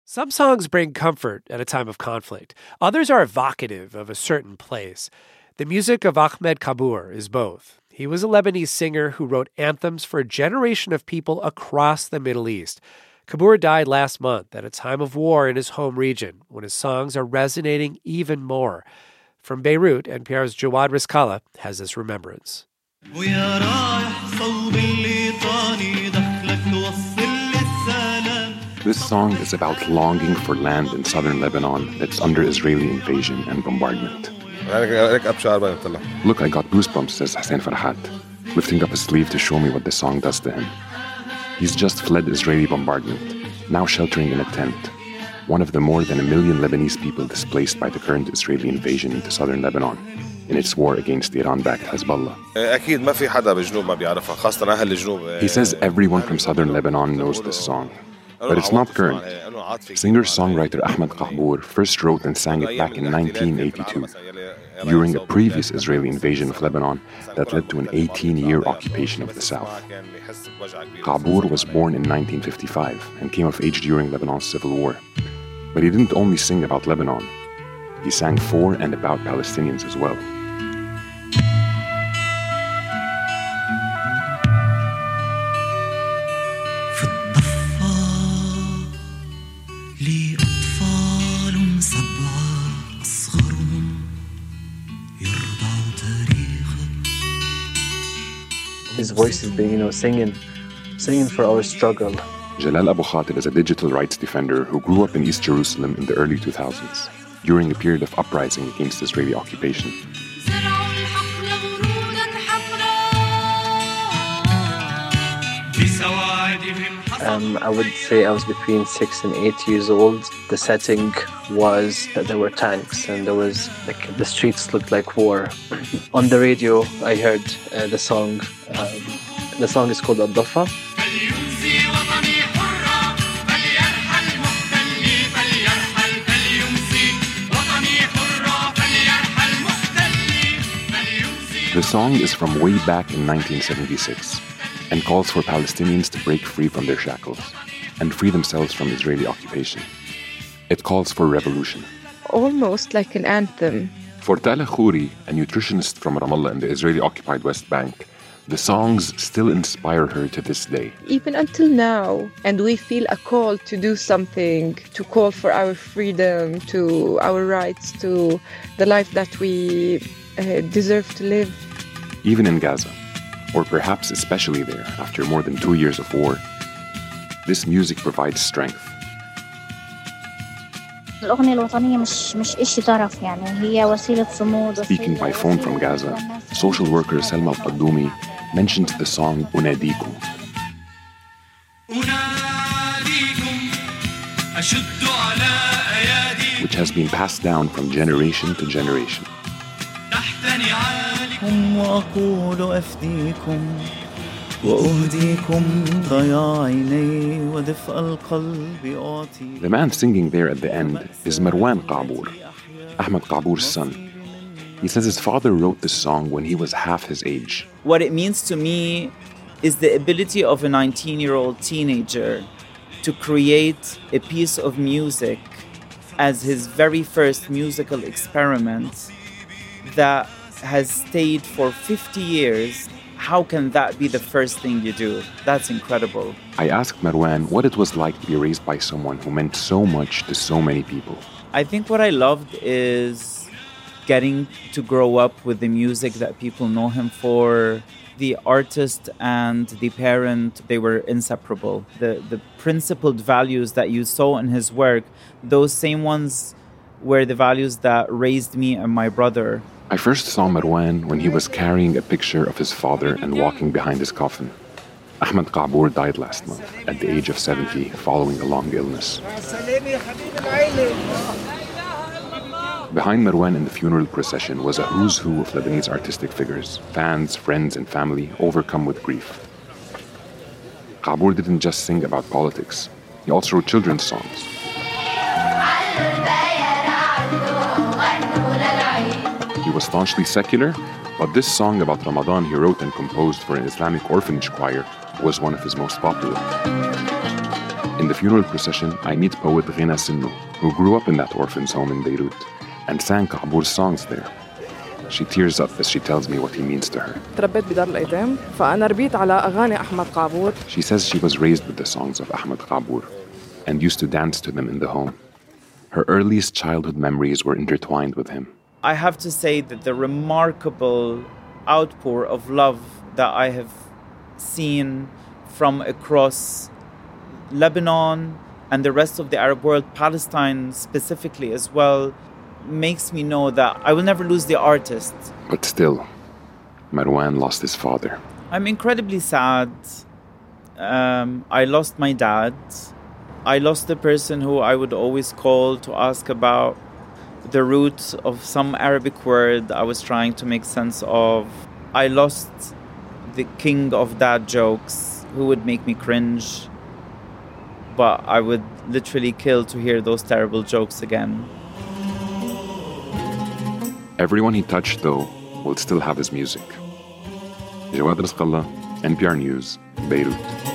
Some songs bring comfort at a time of conflict. Others are evocative of a certain place. The music of Ahmed Kabbour is both. He was a Lebanese singer who wrote anthems for a generation of people across the Middle East. Kabbour died last month at a time of war in his home region, when his songs are resonating even more. From Beirut, NPR's Jawad Rizkallah has this remembrance. This song is about longing for land in southern Lebanon that's under Israeli invasion and bombardment. Look, I got goosebumps, says Hussein Farhat, lifting up his sleeve to show me what the song does to him. He's just fled Israeli bombardment, now sheltering in a tent, one of the more than 1 million Lebanese people displaced by the current Israeli invasion into southern Lebanon in its war against the Iran-backed Hezbollah. He says everyone from southern Lebanon knows this song, but it's not current. Singer-songwriter Ahmed Kabbour first wrote and sang it back in 1982, during a previous Israeli invasion of Lebanon that led to an 18-year occupation of the south. Kabbour was born in 1955 and came of age during Lebanon's civil war. But he didn't only sing about Lebanon. He sang for and about Palestinians as well. His voice has been, singing for our struggle. Jalal Abu Khatir is a digital rights defender who grew up in East Jerusalem in the early 2000s, during a period of uprising against Israeli occupation. I would say I was between 6 and 8 years old. The setting was that there were tanks and there was the streets looked like war. On the radio, I heard the song. The song is called Ad-Dafa. The song is from way back in 1976 and calls for Palestinians to break free from their shackles and free themselves from Israeli occupation. It calls for revolution. Almost like an anthem. For Tala Khouri, a nutritionist from Ramallah in the Israeli-occupied West Bank, the songs still inspire her to this day. Even until now. And we feel a call to do something, to call for our freedom, to our rights, to the life that we deserve to live. Even in Gaza, or perhaps especially there after more than 2 years of war, this music provides strength. Speaking by phone from Gaza, social worker Selma Al-Qaddoumi mentions the song Unadikum. Which has been passed down from generation to generation. The man singing there at the end is Marwan Kabbour, Ahmed Kabbour's son. He says his father wrote this song when he was half his age. What it means to me is the ability of a 19-year-old teenager to create a piece of music as his very first musical experiment that has stayed for 50 years. How can that be the first thing you do? That's incredible. I asked Marwan what it was like to be raised by someone who meant so much to so many people. I think what I loved is getting to grow up with the music that people know him for. The artist and the parent, they were inseparable. The principled values that you saw in his work, those same ones were the values that raised me and my brother. I first saw Marwan when he was carrying a picture of his father and walking behind his coffin. Ahmed Kabbour died last month at the age of 70 following a long illness. Behind Marwan in the funeral procession was a who's who of Lebanese artistic figures, fans, friends, and family overcome with grief. Kabbour didn't just sing about politics, he also wrote children's songs. He was staunchly secular, but this song about Ramadan he wrote and composed for an Islamic orphanage choir was one of his most popular. In the funeral procession, I meet poet Ghena Sinno, who grew up in that orphan's home in Beirut and sang Kahbour's songs there. She tears up as she tells me what he means to her. تربيت بدار الأيتام فأنا ربيت على أغاني أحمد قعبور. She says she was raised with the songs of Ahmed Qabour and used to dance to them in the home. Her earliest childhood memories were intertwined with him. I have to say that the remarkable outpour of love that I have seen from across Lebanon and the rest of the Arab world, Palestine specifically as well, makes me know that I will never lose the artist. But still, Marwan lost his father. I'm incredibly sad. I lost my dad. I lost the person who I would always call to ask about the root of some Arabic word I was trying to make sense of. I lost the king of dad jokes who would make me cringe. But I would literally kill to hear those terrible jokes again. Everyone he touched, though, will still have his music. Jawad Rizqallah, NPR News, Beirut.